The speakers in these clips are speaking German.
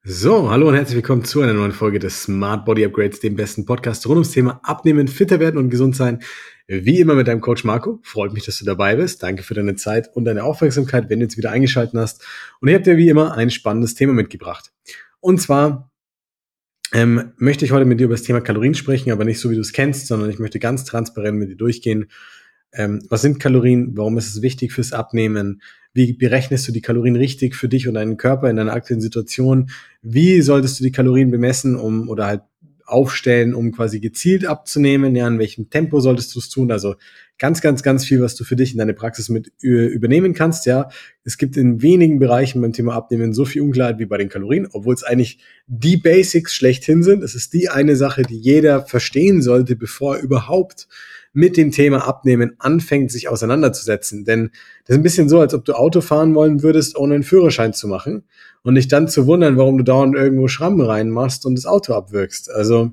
So, hallo und herzlich willkommen zu einer neuen Folge des Smart Body Upgrades, dem besten Podcast rund ums Thema Abnehmen, fitter werden und gesund sein. Wie immer mit deinem Coach Marco. Freut mich, dass du dabei bist. Danke für deine Zeit und deine Aufmerksamkeit, wenn du jetzt wieder eingeschaltet hast. Und ich habe dir wie immer ein spannendes Thema mitgebracht. Und zwar möchte ich heute mit dir über das Thema Kalorien sprechen, aber nicht so, wie du es kennst, sondern ich möchte ganz transparent mit dir durchgehen. Was sind Kalorien? Warum ist es wichtig fürs Abnehmen? Wie berechnest du die Kalorien richtig für dich und deinen Körper in deiner aktuellen Situation? Wie solltest du die Kalorien bemessen, oder halt aufstellen, um quasi gezielt abzunehmen? Ja, in welchem Tempo solltest du es tun? Also ganz, ganz, ganz viel, was du für dich in deine Praxis mit übernehmen kannst. Ja, es gibt in wenigen Bereichen beim Thema Abnehmen so viel Unklarheit wie bei den Kalorien, obwohl es eigentlich die Basics schlechthin sind. Es ist die eine Sache, die jeder verstehen sollte, bevor er überhaupt mit dem Thema Abnehmen anfängt, sich auseinanderzusetzen. Denn das ist ein bisschen so, als ob du Auto fahren wollen würdest, ohne einen Führerschein zu machen und dich dann zu wundern, warum du dauernd irgendwo Schrammen reinmachst und das Auto abwirkst. Also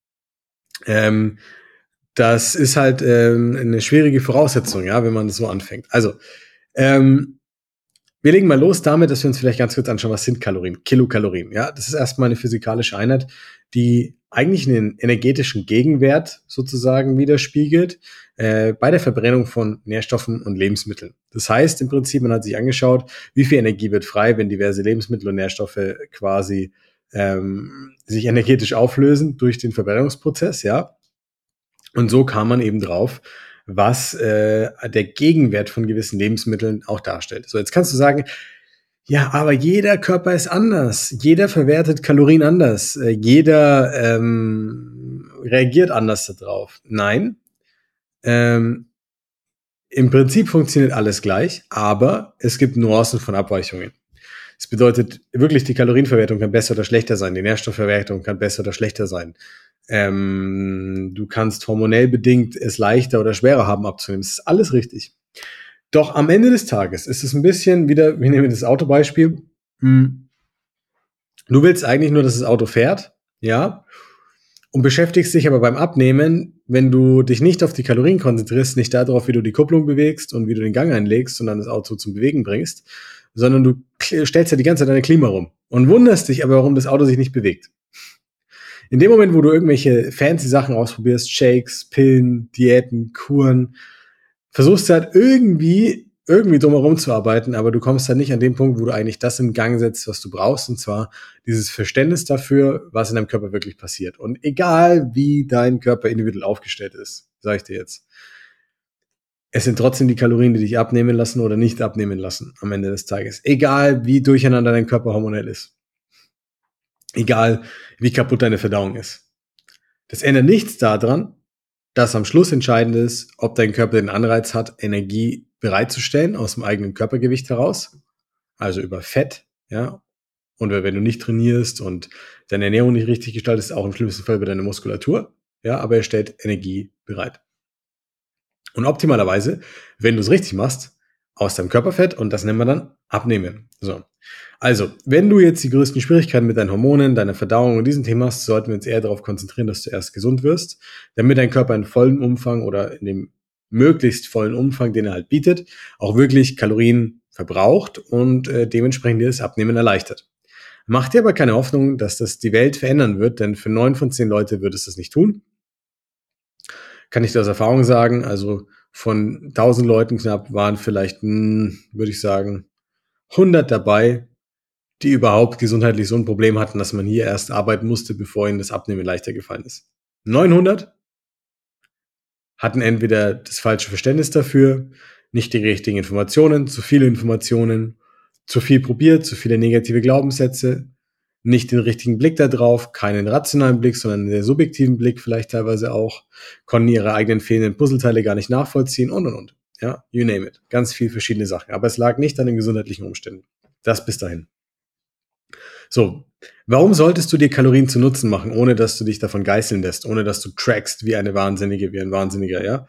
das ist halt eine schwierige Voraussetzung, ja, wenn man das so anfängt. Also wir legen mal los damit, dass wir uns vielleicht ganz kurz anschauen, was sind Kalorien? Kilokalorien, ja. Das ist erstmal eine physikalische Einheit, die eigentlich einen energetischen Gegenwert sozusagen widerspiegelt bei der Verbrennung von Nährstoffen und Lebensmitteln. Das heißt im Prinzip, man hat sich angeschaut, wie viel Energie wird frei, wenn diverse Lebensmittel und Nährstoffe quasi sich energetisch auflösen durch den Verbrennungsprozess, ja. Und so kam man eben drauf, was der Gegenwert von gewissen Lebensmitteln auch darstellt. So, jetzt kannst du sagen, ja, aber jeder Körper ist anders. Jeder verwertet Kalorien anders. Jeder reagiert anders darauf. Nein, im Prinzip funktioniert alles gleich, aber es gibt Nuancen von Abweichungen. Das bedeutet wirklich, die Kalorienverwertung kann besser oder schlechter sein. Die Nährstoffverwertung kann besser oder schlechter sein. Du kannst hormonell bedingt es leichter oder schwerer haben abzunehmen. Das ist alles richtig. Doch am Ende des Tages ist es ein bisschen wieder, wir nehmen das Autobeispiel. Du willst eigentlich nur, dass das Auto fährt, ja, und beschäftigst dich aber beim Abnehmen, wenn du dich nicht auf die Kalorien konzentrierst, nicht darauf, wie du die Kupplung bewegst und wie du den Gang einlegst und dann das Auto zum Bewegen bringst, sondern du stellst ja die ganze Zeit deine Klima rum und wunderst dich aber, warum das Auto sich nicht bewegt. In dem Moment, wo du irgendwelche fancy Sachen ausprobierst, Shakes, Pillen, Diäten, Kuren, versuchst du halt irgendwie drumherum zu arbeiten, aber du kommst halt nicht an den Punkt, wo du eigentlich das in Gang setzt, was du brauchst, und zwar dieses Verständnis dafür, was in deinem Körper wirklich passiert. Und egal, wie dein Körper individuell aufgestellt ist, sage ich dir jetzt, es sind trotzdem die Kalorien, die dich abnehmen lassen oder nicht abnehmen lassen am Ende des Tages. Egal, wie durcheinander dein Körper hormonell ist. Egal, wie kaputt deine Verdauung ist. Das ändert nichts daran, dass am Schluss entscheidend ist, ob dein Körper den Anreiz hat, Energie bereitzustellen aus dem eigenen Körpergewicht heraus, also über Fett, ja. Und wenn du nicht trainierst und deine Ernährung nicht richtig gestaltest, auch im schlimmsten Fall über deine Muskulatur, ja, aber er stellt Energie bereit. Und optimalerweise, wenn du es richtig machst, aus deinem Körperfett, und das nennen wir dann Abnehmen. So. Also, wenn du jetzt die größten Schwierigkeiten mit deinen Hormonen, deiner Verdauung und diesem Thema hast, sollten wir uns eher darauf konzentrieren, dass du erst gesund wirst, damit dein Körper in vollen Umfang oder in dem möglichst vollen Umfang, den er halt bietet, auch wirklich Kalorien verbraucht und dementsprechend dir das Abnehmen erleichtert. Mach dir aber keine Hoffnung, dass das die Welt verändern wird, denn für 9 von 10 Leute wird es das nicht tun. Kann ich dir aus Erfahrung sagen, also von 1000 Leuten knapp waren vielleicht, würde ich sagen, 100 dabei, die überhaupt gesundheitlich so ein Problem hatten, dass man hier erst arbeiten musste, bevor ihnen das Abnehmen leichter gefallen ist. 900 hatten entweder das falsche Verständnis dafür, nicht die richtigen Informationen, zu viele Informationen, zu viel probiert, zu viele negative Glaubenssätze, nicht den richtigen Blick da drauf, keinen rationalen Blick, sondern einen subjektiven Blick vielleicht teilweise auch, konnten ihre eigenen fehlenden Puzzleteile gar nicht nachvollziehen und. Ja, you name it. Ganz viele verschiedene Sachen. Aber es lag nicht an den gesundheitlichen Umständen. Das bis dahin. So, warum solltest du dir Kalorien zu Nutzen machen, ohne dass du dich davon geißeln lässt, ohne dass du trackst wie eine Wahnsinnige, wie ein Wahnsinniger, ja?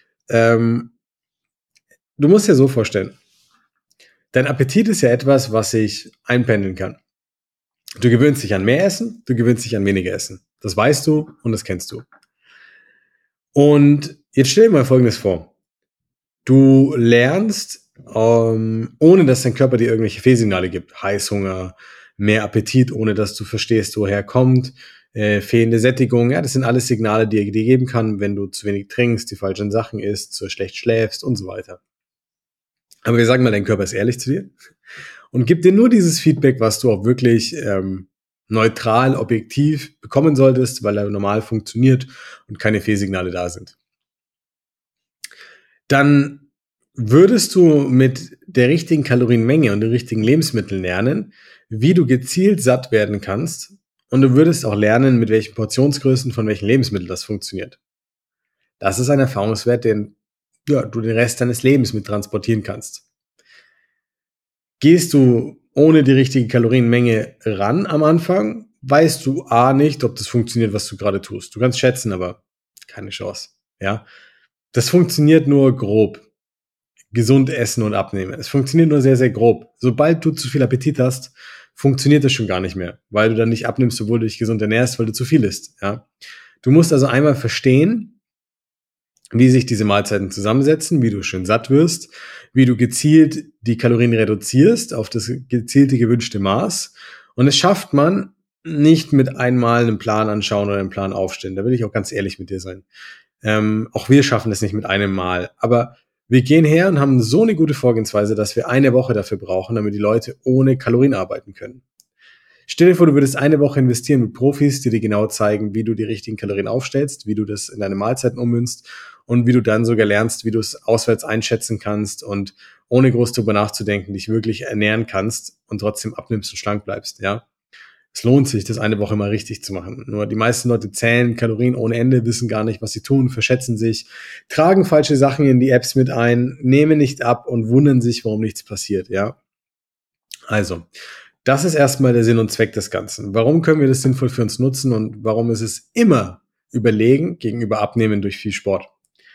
Du musst dir so vorstellen, dein Appetit ist ja etwas, was sich einpendeln kann. Du gewöhnst dich an mehr Essen, du gewöhnst dich an weniger Essen. Das weißt du und das kennst du. Und jetzt stell dir mal Folgendes vor. Du lernst, ohne dass dein Körper dir irgendwelche Fehlsignale gibt, Heißhunger, mehr Appetit, ohne dass du verstehst, woher er kommt, fehlende Sättigung. Ja, das sind alles Signale, die er dir geben kann, wenn du zu wenig trinkst, die falschen Sachen isst, zu schlecht schläfst und so weiter. Aber wir sagen mal, dein Körper ist ehrlich zu dir und gibt dir nur dieses Feedback, was du auch wirklich neutral, objektiv bekommen solltest, weil er normal funktioniert und keine Fehlsignale da sind. Dann würdest du mit der richtigen Kalorienmenge und den richtigen Lebensmitteln lernen, wie du gezielt satt werden kannst, und du würdest auch lernen, mit welchen Portionsgrößen von welchen Lebensmitteln das funktioniert. Das ist ein Erfahrungswert, den du den Rest deines Lebens mit transportieren kannst. Gehst du ohne die richtige Kalorienmenge ran am Anfang, weißt du nicht, ob das funktioniert, was du gerade tust. Du kannst schätzen, aber keine Chance. Ja, das funktioniert nur grob. Gesund essen und abnehmen. Es funktioniert nur sehr, sehr grob. Sobald du zu viel Appetit hast, funktioniert das schon gar nicht mehr, weil du dann nicht abnimmst, obwohl du dich gesund ernährst, weil du zu viel isst. Ja? Du musst also einmal verstehen, wie sich diese Mahlzeiten zusammensetzen, wie du schön satt wirst, wie du gezielt die Kalorien reduzierst auf das gezielte gewünschte Maß. Und es schafft man nicht mit einmal einen Plan anschauen oder einen Plan aufstellen. Da will ich auch ganz ehrlich mit dir sein. Auch wir schaffen das nicht mit einem Mal. Aber wir gehen her und haben so eine gute Vorgehensweise, dass wir eine Woche dafür brauchen, damit die Leute ohne Kalorien arbeiten können. Stell dir vor, du würdest eine Woche investieren mit Profis, die dir genau zeigen, wie du die richtigen Kalorien aufstellst, wie du das in deine Mahlzeiten ummünzt und wie du dann sogar lernst, wie du es auswärts einschätzen kannst und ohne groß darüber nachzudenken, dich wirklich ernähren kannst und trotzdem abnimmst und schlank bleibst, ja. Es lohnt sich, das eine Woche mal richtig zu machen. Nur die meisten Leute zählen Kalorien ohne Ende, wissen gar nicht, was sie tun, verschätzen sich, tragen falsche Sachen in die Apps mit ein, nehmen nicht ab und wundern sich, warum nichts passiert, ja. Also, das ist erstmal der Sinn und Zweck des Ganzen. Warum können wir das sinnvoll für uns nutzen und warum ist es immer überlegen gegenüber Abnehmen durch viel Sport?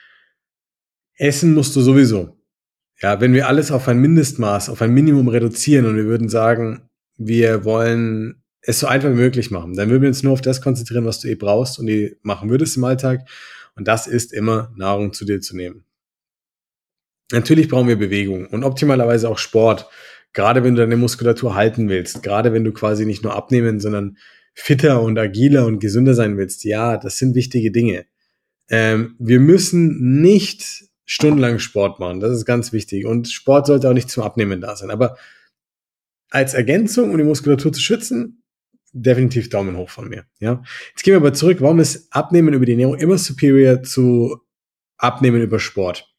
Essen musst du sowieso. Ja, wenn wir alles auf ein Mindestmaß, auf ein Minimum reduzieren und wir würden sagen, wir wollen es so einfach wie möglich machen, dann würden wir uns nur auf das konzentrieren, was du brauchst und machen würdest im Alltag. Und das ist immer Nahrung zu dir zu nehmen. Natürlich brauchen wir Bewegung und optimalerweise auch Sport. Gerade wenn du deine Muskulatur halten willst, gerade wenn du quasi nicht nur abnehmen, sondern fitter und agiler und gesünder sein willst. Ja, das sind wichtige Dinge. Wir müssen nicht stundenlang Sport machen. Das ist ganz wichtig. Und Sport sollte auch nicht zum Abnehmen da sein. Aber als Ergänzung, um die Muskulatur zu schützen, definitiv Daumen hoch von mir. Ja. Jetzt gehen wir aber zurück. Warum ist Abnehmen über die Ernährung immer superior zu Abnehmen über Sport?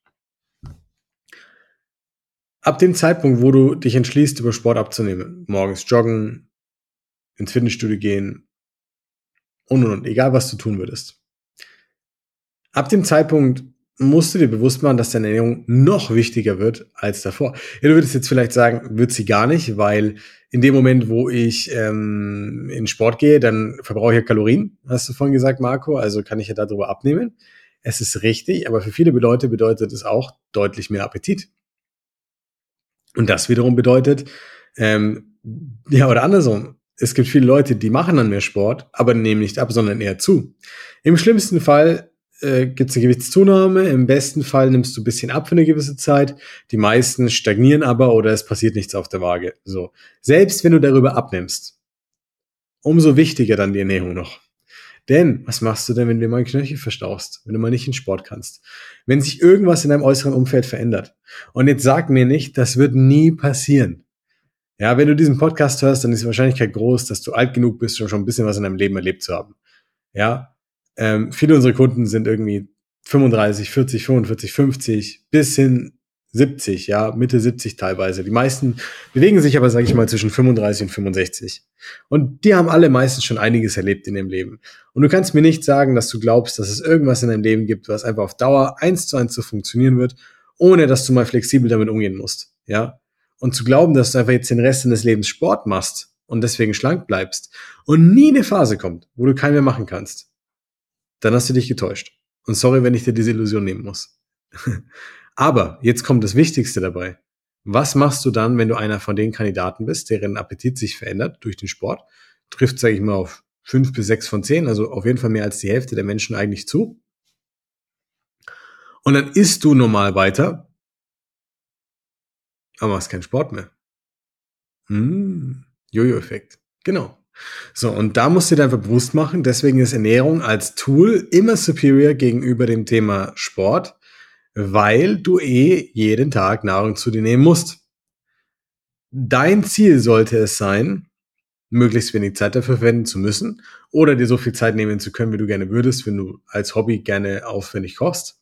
Ab dem Zeitpunkt, wo du dich entschließt, über Sport abzunehmen, morgens joggen, ins Fitnessstudio gehen und, egal was du tun würdest. Ab dem Zeitpunkt musst du dir bewusst machen, dass deine Ernährung noch wichtiger wird als davor. Ja, du würdest jetzt vielleicht sagen, wird sie gar nicht, weil in dem Moment, wo ich in Sport gehe, dann verbrauche ich ja Kalorien, hast du vorhin gesagt, Marco, also kann ich ja darüber abnehmen. Es ist richtig, aber für viele Leute bedeutet es auch deutlich mehr Appetit. Und das wiederum bedeutet, oder andersrum, es gibt viele Leute, die machen dann mehr Sport, aber nehmen nicht ab, sondern eher zu. Im schlimmsten Fall gibt es eine Gewichtszunahme, im besten Fall nimmst du ein bisschen ab für eine gewisse Zeit, die meisten stagnieren aber oder es passiert nichts auf der Waage. So. Selbst wenn du darüber abnimmst, umso wichtiger dann die Ernährung noch. Denn, was machst du denn, wenn du mal einen Knöchel verstauchst, wenn du mal nicht in Sport kannst? Wenn sich irgendwas in deinem äußeren Umfeld verändert. Und jetzt sag mir nicht, das wird nie passieren. Ja, wenn du diesen Podcast hörst, dann ist die Wahrscheinlichkeit groß, dass du alt genug bist, schon ein bisschen was in deinem Leben erlebt zu haben. Ja, viele unserer Kunden sind irgendwie 35, 40, 45, 50 bis hin 70, ja, Mitte 70 teilweise. Die meisten bewegen sich aber, sage ich mal, zwischen 35 und 65. Und die haben alle meistens schon einiges erlebt in ihrem Leben. Und du kannst mir nicht sagen, dass du glaubst, dass es irgendwas in deinem Leben gibt, was einfach auf Dauer 1:1 so funktionieren wird, ohne dass du mal flexibel damit umgehen musst, ja. Und zu glauben, dass du einfach jetzt den Rest deines Lebens Sport machst und deswegen schlank bleibst und nie eine Phase kommt, wo du keinen mehr machen kannst, dann hast du dich getäuscht. Und sorry, wenn ich dir diese Illusion nehmen muss. Aber jetzt kommt das Wichtigste dabei. Was machst du dann, wenn du einer von den Kandidaten bist, deren Appetit sich verändert durch den Sport? Trifft, sage ich mal, auf 5 bis 6 von 10, also auf jeden Fall mehr als die Hälfte der Menschen eigentlich zu. Und dann isst du normal weiter, aber machst keinen Sport mehr. Hm. Jojo-Effekt. Genau. So, und da musst du dir einfach bewusst machen, deswegen ist Ernährung als Tool immer superior gegenüber dem Thema Sport, weil du jeden Tag Nahrung zu dir nehmen musst. Dein Ziel sollte es sein, möglichst wenig Zeit dafür verwenden zu müssen oder dir so viel Zeit nehmen zu können, wie du gerne würdest, wenn du als Hobby gerne aufwendig kochst.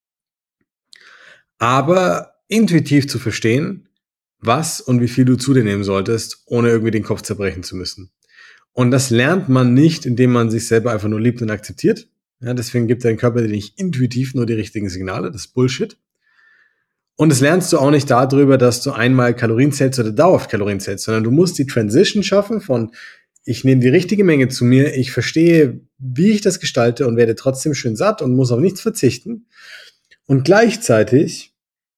Aber intuitiv zu verstehen, was und wie viel du zu dir nehmen solltest, ohne irgendwie den Kopf zerbrechen zu müssen. Und das lernt man nicht, indem man sich selber einfach nur liebt und akzeptiert. Ja, deswegen gibt dein Körper dir nicht intuitiv nur die richtigen Signale. Das ist Bullshit. Und das lernst du auch nicht darüber, dass du einmal Kalorien zählst oder dauerhaft Kalorien zählst, sondern du musst die Transition schaffen von ich nehme die richtige Menge zu mir, ich verstehe, wie ich das gestalte und werde trotzdem schön satt und muss auf nichts verzichten. Und gleichzeitig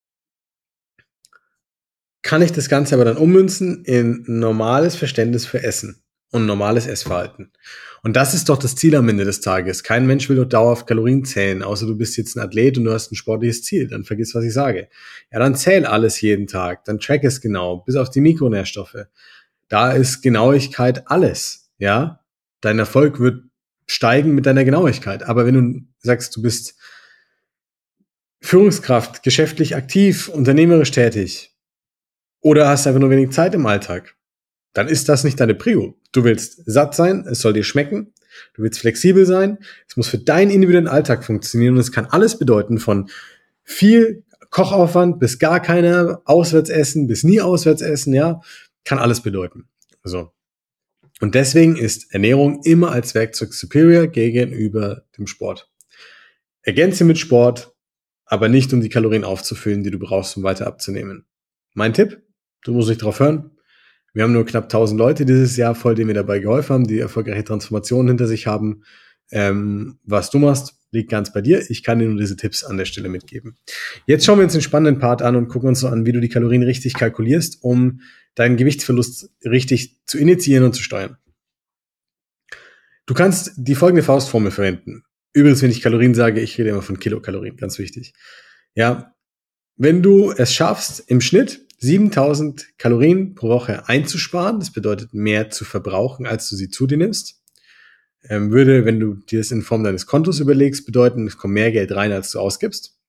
kann ich das Ganze aber dann ummünzen in normales Verständnis für Essen und normales Essverhalten. Und das ist doch das Ziel am Ende des Tages. Kein Mensch will doch dauerhaft Kalorien zählen, außer du bist jetzt ein Athlet und du hast ein sportliches Ziel. Dann vergiss, was ich sage. Ja, dann zähl alles jeden Tag. Dann track es genau, bis auf die Mikronährstoffe. Da ist Genauigkeit alles. Ja, dein Erfolg wird steigen mit deiner Genauigkeit. Aber wenn du sagst, du bist Führungskraft, geschäftlich aktiv, unternehmerisch tätig, oder hast einfach nur wenig Zeit im Alltag, dann ist das nicht deine Prio. Du willst satt sein, es soll dir schmecken, du willst flexibel sein, es muss für deinen individuellen Alltag funktionieren und es kann alles bedeuten von viel Kochaufwand bis gar keiner, Auswärtsessen bis nie Auswärtsessen, ja, kann alles bedeuten. So. Und deswegen ist Ernährung immer als Werkzeug superior gegenüber dem Sport. Ergänze mit Sport, aber nicht um die Kalorien aufzufüllen, die du brauchst, um weiter abzunehmen. Mein Tipp, du musst nicht drauf hören. Wir haben nur knapp 1000 Leute dieses Jahr voll, denen wir dabei geholfen haben, die erfolgreiche Transformationen hinter sich haben. Was du machst, liegt ganz bei dir. Ich kann dir nur diese Tipps an der Stelle mitgeben. Jetzt schauen wir uns den spannenden Part an und gucken uns so an, wie du die Kalorien richtig kalkulierst, um deinen Gewichtsverlust richtig zu initiieren und zu steuern. Du kannst die folgende Faustformel verwenden. Übrigens, wenn ich Kalorien sage, ich rede immer von Kilokalorien, ganz wichtig. Ja, wenn du es schaffst, im Schnitt 7000 Kalorien pro Woche einzusparen, das bedeutet mehr zu verbrauchen, als du sie zu dir nimmst, würde, wenn du dir das in Form deines Kontos überlegst, bedeuten, es kommt mehr Geld rein, als du ausgibst.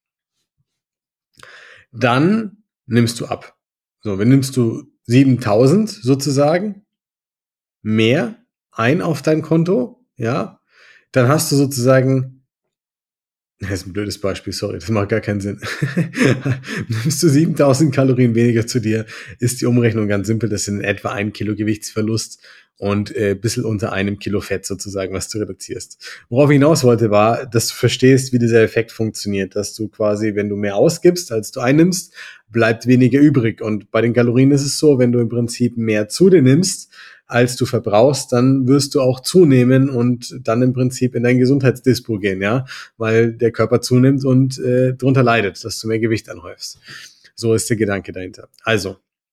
Dann nimmst du ab. So, wenn nimmst du 7000 sozusagen mehr ein auf dein Konto, ja, dann hast du sozusagen, das ist ein blödes Beispiel, sorry, das macht gar keinen Sinn. Nimmst du 7000 Kalorien weniger zu dir, ist die Umrechnung ganz simpel. Das sind etwa 1 Kilo Gewichtsverlust und ein bisschen unter 1 Kilo Fett sozusagen, was du reduzierst. Worauf ich hinaus wollte, war, dass du verstehst, wie dieser Effekt funktioniert, dass du quasi, wenn du mehr ausgibst, als du einnimmst, bleibt weniger übrig. Und bei den Kalorien ist es so, wenn du im Prinzip mehr zu dir nimmst, als du verbrauchst, dann wirst du auch zunehmen und dann im Prinzip in dein Gesundheitsdispo gehen, ja, weil der Körper zunimmt und darunter leidet, dass du mehr Gewicht anhäufst. So ist der Gedanke dahinter. Also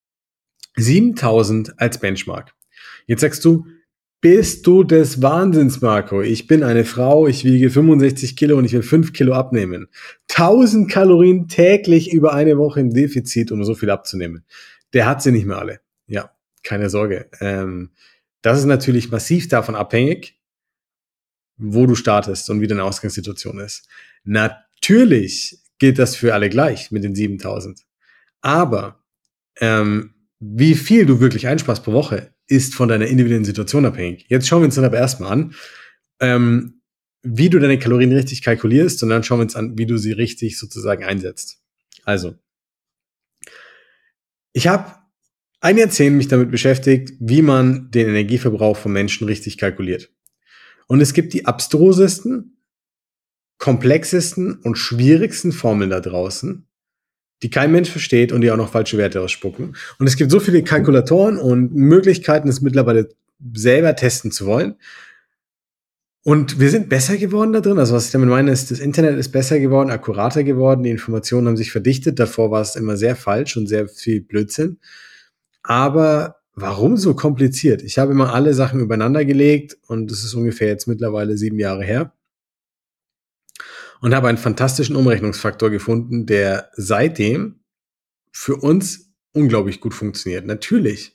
7000 als Benchmark. Jetzt sagst du, bist du des Wahnsinns, Marco? Ich bin eine Frau, ich wiege 65 Kilo und ich will 5 Kilo abnehmen. 1000 Kalorien täglich über eine Woche im Defizit, um so viel abzunehmen. Der hat sie nicht mehr alle. Ja, keine Sorge. Das ist natürlich massiv davon abhängig, wo du startest und wie deine Ausgangssituation ist. Natürlich gilt das für alle gleich mit den 7000. Aber wie viel du wirklich einsparst pro Woche, ist von deiner individuellen Situation abhängig. Jetzt schauen wir uns dann aber erstmal an, wie du deine Kalorien richtig kalkulierst und dann schauen wir uns an, wie du sie richtig sozusagen einsetzt. Also, ich habe ein Jahrzehnt mich damit beschäftigt, wie man den Energieverbrauch von Menschen richtig kalkuliert. Und es gibt die abstrusesten, komplexesten und schwierigsten Formeln da draußen, die kein Mensch versteht und die auch noch falsche Werte ausspucken. Und es gibt so viele Kalkulatoren und Möglichkeiten, es mittlerweile selber testen zu wollen. Und wir sind besser geworden da drin. Also was ich damit meine, ist, das Internet ist besser geworden, akkurater geworden, die Informationen haben sich verdichtet. Davor war es immer sehr falsch und sehr viel Blödsinn. Aber warum so kompliziert? Ich habe immer alle Sachen übereinander gelegt und es ist ungefähr jetzt mittlerweile 7 Jahre her und habe einen fantastischen Umrechnungsfaktor gefunden, der seitdem für uns unglaublich gut funktioniert. Natürlich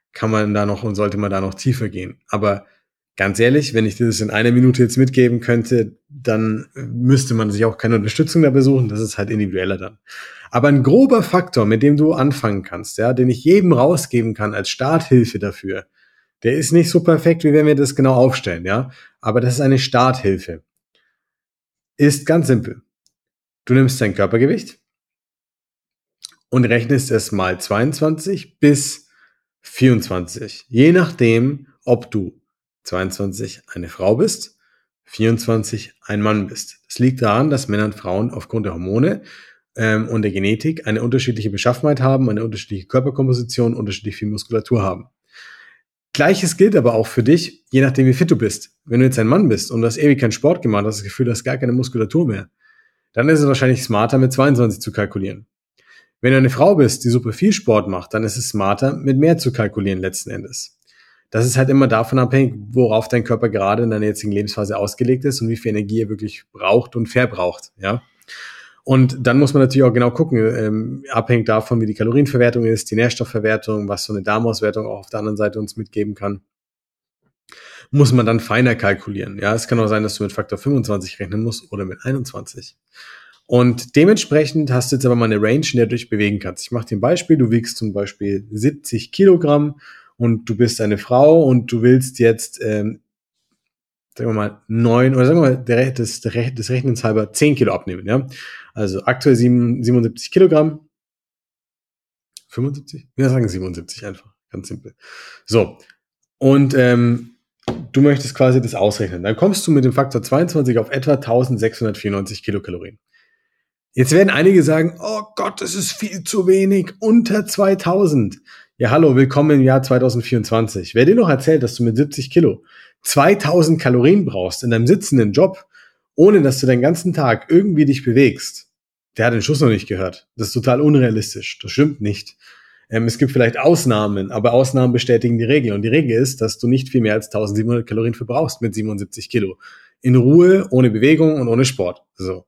kann man da noch und sollte man da noch tiefer gehen. Aber ganz ehrlich, wenn ich dir das in einer Minute jetzt mitgeben könnte, dann müsste man sich auch keine Unterstützung dabei suchen. Das ist halt individueller dann. Aber ein grober Faktor, mit dem du anfangen kannst, ja, den ich jedem rausgeben kann als Starthilfe dafür, der ist nicht so perfekt, wie wenn wir das genau aufstellen, ja. Aber das ist eine Starthilfe. Ist ganz simpel. Du nimmst dein Körpergewicht und rechnest es mal 22 bis 24. Je nachdem, ob du 22 eine Frau bist, 24 ein Mann bist. Das liegt daran, dass Männer und Frauen aufgrund der Hormone und der Genetik eine unterschiedliche Beschaffenheit haben, eine unterschiedliche Körperkomposition, unterschiedlich viel Muskulatur haben. Gleiches gilt aber auch für dich, je nachdem wie fit du bist. Wenn du jetzt ein Mann bist und du hast ewig keinen Sport gemacht, hast das Gefühl, du hast gar keine Muskulatur mehr, dann ist es wahrscheinlich smarter, mit 22 zu kalkulieren. Wenn du eine Frau bist, die super viel Sport macht, dann ist es smarter, mit mehr zu kalkulieren letzten Endes. Das ist halt immer davon abhängig, worauf dein Körper gerade in deiner jetzigen Lebensphase ausgelegt ist und wie viel Energie er wirklich braucht und verbraucht, ja. Und dann muss man natürlich auch genau gucken, abhängig davon, wie die Kalorienverwertung ist, die Nährstoffverwertung, was so eine Darmauswertung auch auf der anderen Seite uns mitgeben kann, muss man dann feiner kalkulieren. Ja, es kann auch sein, dass du mit Faktor 25 rechnen musst oder mit 21. Und dementsprechend hast du jetzt aber mal eine Range, in der du dich bewegen kannst. Ich mache dir ein Beispiel. Du wiegst zum Beispiel 70 Kilogramm und du bist eine Frau und du willst jetzt, sagen wir mal, 9 oder sagen wir mal, des Rechnens halber 10 Kilo abnehmen. Ja? Also aktuell 77 Kilogramm. 75? Wir sagen 77 einfach. Ganz simpel. So. Und du möchtest quasi das ausrechnen. Dann kommst du mit dem Faktor 22 auf etwa 1694 Kilokalorien. Jetzt werden einige sagen, oh Gott, das ist viel zu wenig, unter 2000. Ja, hallo, willkommen im Jahr 2024. Wer dir noch erzählt, dass du mit 70 Kilo 2000 Kalorien brauchst in deinem sitzenden Job, ohne dass du den ganzen Tag irgendwie dich bewegst, der hat den Schuss noch nicht gehört. Das ist total unrealistisch. Das stimmt nicht. Es gibt vielleicht Ausnahmen, aber Ausnahmen bestätigen die Regel. Und die Regel ist, dass du nicht viel mehr als 1700 Kalorien verbrauchst mit 77 Kilo. In Ruhe, ohne Bewegung und ohne Sport. So.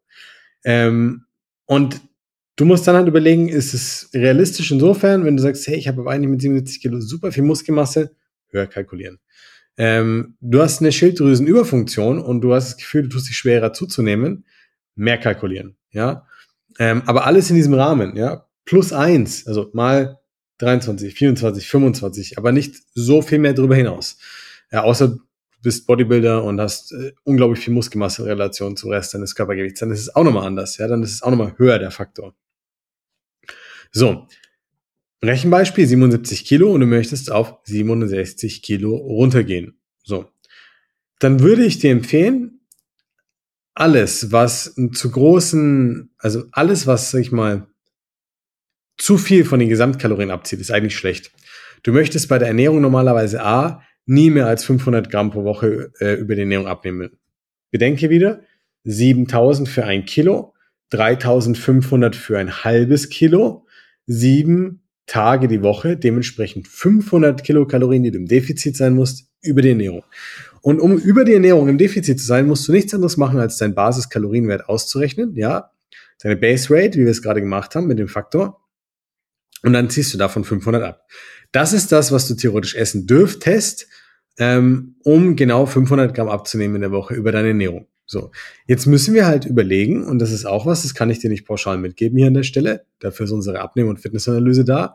Und du musst dann halt überlegen, ist es realistisch insofern, wenn du sagst, hey, ich habe aber eigentlich mit 77 Kilo super viel Muskelmasse, höher kalkulieren. Du hast eine Schilddrüsenüberfunktion und du hast das Gefühl, du tust dich schwerer zuzunehmen, mehr kalkulieren, ja. Aber alles in diesem Rahmen, ja. +1, also mal 23, 24, 25, aber nicht so viel mehr darüber hinaus. Ja, außer du bist Bodybuilder und hast unglaublich viel Muskelmasse in Relation zum Rest deines Körpergewichts, dann ist es auch nochmal anders, ja, dann ist es auch nochmal höher, der Faktor. So, Rechenbeispiel 77 Kilo und du möchtest auf 67 Kilo runtergehen. So, dann würde ich dir empfehlen, alles, was zu großen, also alles, was, sag ich mal, zu viel von den Gesamtkalorien abzieht, ist eigentlich schlecht. Du möchtest bei der Ernährung normalerweise nie mehr als 500 Gramm pro Woche über die Ernährung abnehmen. Bedenke wieder, 7000 für 1 Kilo, 3500 für ein halbes Kilo, 7 Tage die Woche, dementsprechend 500 Kilokalorien, die du im Defizit sein musst, über die Ernährung. Und um über die Ernährung im Defizit zu sein, musst du nichts anderes machen, als deinen Basiskalorienwert auszurechnen, ja, deine Base Rate, wie wir es gerade gemacht haben mit dem Faktor, und dann ziehst du davon 500 ab. Das ist das, was du theoretisch essen dürftest, um genau 500 Gramm abzunehmen in der Woche über deine Ernährung. So, jetzt müssen wir halt überlegen, und das ist auch was, das kann ich dir nicht pauschal mitgeben hier an der Stelle, dafür ist unsere Abnehmen- und Fitnessanalyse da.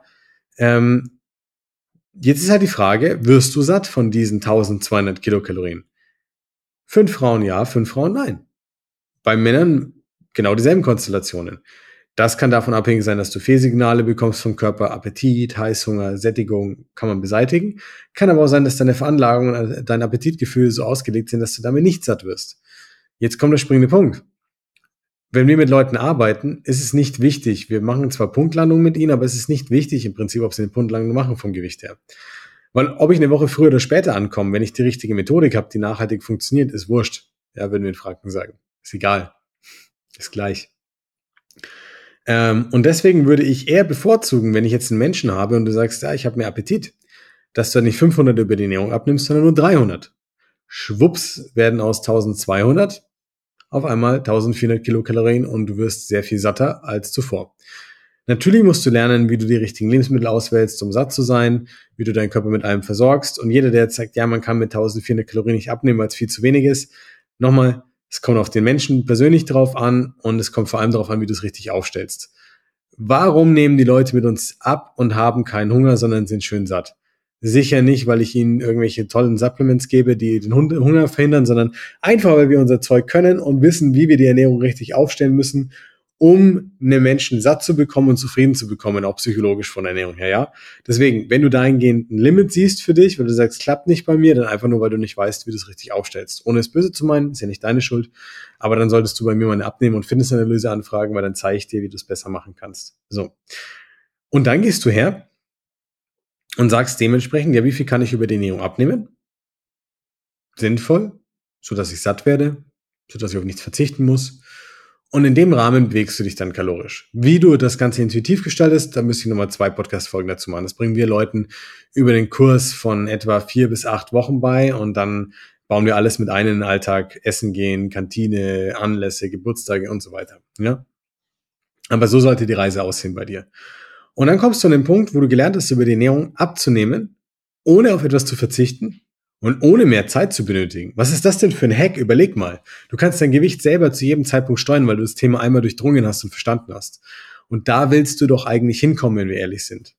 Jetzt ist halt die Frage, wirst du satt von diesen 1200 Kilokalorien? 5 Frauen ja, 5 Frauen nein. Bei Männern genau dieselben Konstellationen. Das kann davon abhängig sein, dass du Fehlsignale bekommst vom Körper, Appetit, Heißhunger, Sättigung kann man beseitigen. Kann aber auch sein, dass deine Veranlagung, dein Appetitgefühl so ausgelegt sind, dass du damit nicht satt wirst. Jetzt kommt der springende Punkt. Wenn wir mit Leuten arbeiten, ist es nicht wichtig. Wir machen zwar Punktlandungen mit ihnen, aber es ist nicht wichtig im Prinzip, ob sie eine Punktlandung machen vom Gewicht her. Weil ob ich eine Woche früher oder später ankomme, wenn ich die richtige Methodik habe, die nachhaltig funktioniert, ist wurscht. Ja, würden wir in Franken sagen. Ist egal. Ist gleich. Und deswegen würde ich eher bevorzugen, wenn ich jetzt einen Menschen habe und du sagst, ja, ich habe mehr Appetit, dass du nicht 500 über die Ernährung abnimmst, sondern nur 300. Schwupps werden aus 1200 auf einmal 1400 Kilokalorien und du wirst sehr viel satter als zuvor. Natürlich musst du lernen, wie du die richtigen Lebensmittel auswählst, um satt zu sein, wie du deinen Körper mit allem versorgst. Und jeder, der jetzt sagt, ja, man kann mit 1400 Kalorien nicht abnehmen, weil es viel zu wenig ist, nochmal, es kommt auf den Menschen persönlich drauf an und es kommt vor allem darauf an, wie du es richtig aufstellst. Warum nehmen die Leute mit uns ab und haben keinen Hunger, sondern sind schön satt? Sicher nicht, weil ich ihnen irgendwelche tollen Supplements gebe, die den Hunger verhindern, sondern einfach, weil wir unser Zeug können und wissen, wie wir die Ernährung richtig aufstellen müssen, um einen Menschen satt zu bekommen und zufrieden zu bekommen, auch psychologisch von der Ernährung her, ja. Deswegen, wenn du dahingehend ein Limit siehst für dich, weil du sagst, klappt nicht bei mir, dann einfach nur, weil du nicht weißt, wie du es richtig aufstellst. Ohne es böse zu meinen, ist ja nicht deine Schuld, aber dann solltest du bei mir mal eine Abnehmen- und Fitnessanalyse anfragen, weil dann zeige ich dir, wie du es besser machen kannst. So. Und dann gehst du her und sagst dementsprechend, ja, wie viel kann ich über die Ernährung abnehmen? Sinnvoll, sodass ich satt werde, sodass ich auf nichts verzichten muss. Und in dem Rahmen bewegst du dich dann kalorisch. Wie du das Ganze intuitiv gestaltest, da müsste ich nochmal 2 Podcast-Folgen dazu machen. Das bringen wir Leuten über den Kurs von etwa 4 bis 8 Wochen bei und dann bauen wir alles mit ein in den Alltag. Essen gehen, Kantine, Anlässe, Geburtstage und so weiter. Ja? Aber so sollte die Reise aussehen bei dir. Und dann kommst du an den Punkt, wo du gelernt hast, über die Ernährung abzunehmen, ohne auf etwas zu verzichten und ohne mehr Zeit zu benötigen. Was ist das denn für ein Hack? Überleg mal. Du kannst dein Gewicht selber zu jedem Zeitpunkt steuern, weil du das Thema einmal durchdrungen hast und verstanden hast. Und da willst du doch eigentlich hinkommen, wenn wir ehrlich sind.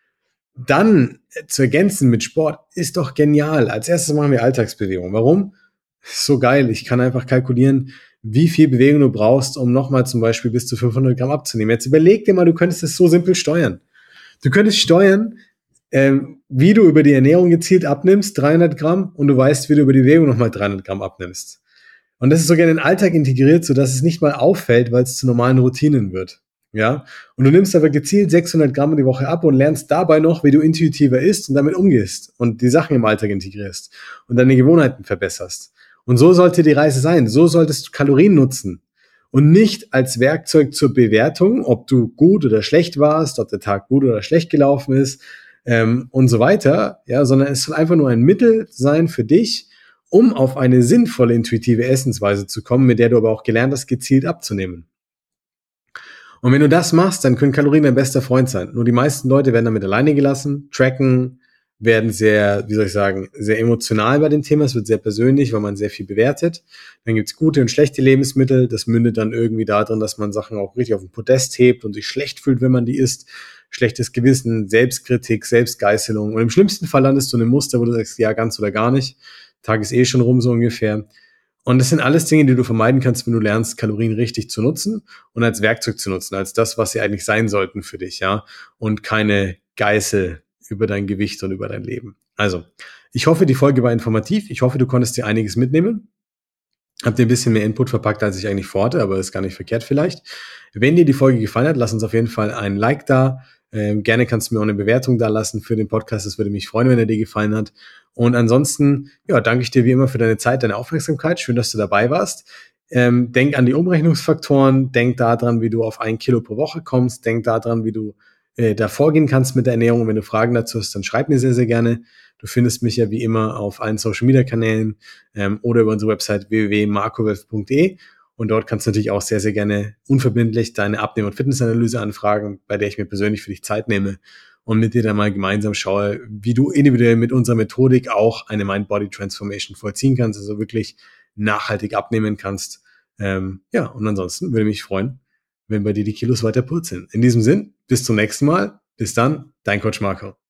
Dann zu ergänzen mit Sport ist doch genial. Als erstes machen wir Alltagsbewegung. Warum? So geil. Ich kann einfach kalkulieren, wie viel Bewegung du brauchst, um nochmal zum Beispiel bis zu 500 Gramm abzunehmen. Jetzt überleg dir mal, du könntest es so simpel steuern. Du könntest steuern, wie du über die Ernährung gezielt abnimmst, 300 Gramm, und du weißt, wie du über die Bewegung nochmal 300 Gramm abnimmst. Und das ist sogar in den Alltag integriert, sodass es nicht mal auffällt, weil es zu normalen Routinen wird. Ja, und du nimmst aber gezielt 600 Gramm die Woche ab und lernst dabei noch, wie du intuitiver isst und damit umgehst und die Sachen im Alltag integrierst und deine Gewohnheiten verbesserst. Und so sollte die Reise sein. So solltest du Kalorien nutzen und nicht als Werkzeug zur Bewertung, ob du gut oder schlecht warst, ob der Tag gut oder schlecht gelaufen ist und so weiter. Ja, sondern es soll einfach nur ein Mittel sein für dich, um auf eine sinnvolle, intuitive Essensweise zu kommen, mit der du aber auch gelernt hast, gezielt abzunehmen. Und wenn du das machst, dann können Kalorien dein bester Freund sein. Nur die meisten Leute werden damit alleine gelassen, tracken, werden sehr, wie soll ich sagen, sehr emotional bei dem Thema. Es wird sehr persönlich, weil man sehr viel bewertet. Dann gibt's gute und schlechte Lebensmittel. Das mündet dann irgendwie darin, dass man Sachen auch richtig auf den Podest hebt und sich schlecht fühlt, wenn man die isst. Schlechtes Gewissen, Selbstkritik, Selbstgeißelung. Und im schlimmsten Fall landest du in einem Muster, wo du sagst, ja, ganz oder gar nicht. Tag ist eh schon rum, so ungefähr. Und das sind alles Dinge, die du vermeiden kannst, wenn du lernst, Kalorien richtig zu nutzen und als Werkzeug zu nutzen, als das, was sie eigentlich sein sollten für dich, ja. Und keine Geißel über dein Gewicht und über dein Leben. Also, ich hoffe, die Folge war informativ. Ich hoffe, du konntest dir einiges mitnehmen. Hab dir ein bisschen mehr Input verpackt, als ich eigentlich vorhatte, aber ist gar nicht verkehrt vielleicht. Wenn dir die Folge gefallen hat, lass uns auf jeden Fall einen Like da. Gerne kannst du mir auch eine Bewertung da lassen für den Podcast. Das würde mich freuen, wenn er dir gefallen hat. Und ansonsten, ja, danke ich dir wie immer für deine Zeit, deine Aufmerksamkeit. Schön, dass du dabei warst. Denk an die Umrechnungsfaktoren. Denk daran, wie du auf 1 Kilo pro Woche kommst. Denk daran, wie du da vorgehen kannst mit der Ernährung. Und wenn du Fragen dazu hast, dann schreib mir sehr, sehr gerne. Du findest mich ja wie immer auf allen Social-Media-Kanälen oder über unsere Website www.markowölf.de. Und dort kannst du natürlich auch sehr, sehr gerne unverbindlich deine Abnehmen- und Fitnessanalyse anfragen, bei der ich mir persönlich für dich Zeit nehme und mit dir dann mal gemeinsam schaue, wie du individuell mit unserer Methodik auch eine Mind-Body-Transformation vollziehen kannst, also wirklich nachhaltig abnehmen kannst. Ja, und ansonsten würde mich freuen, wenn bei dir die Kilos weiter purzeln. In diesem Sinn, bis zum nächsten Mal. Bis dann, dein Coach Marco.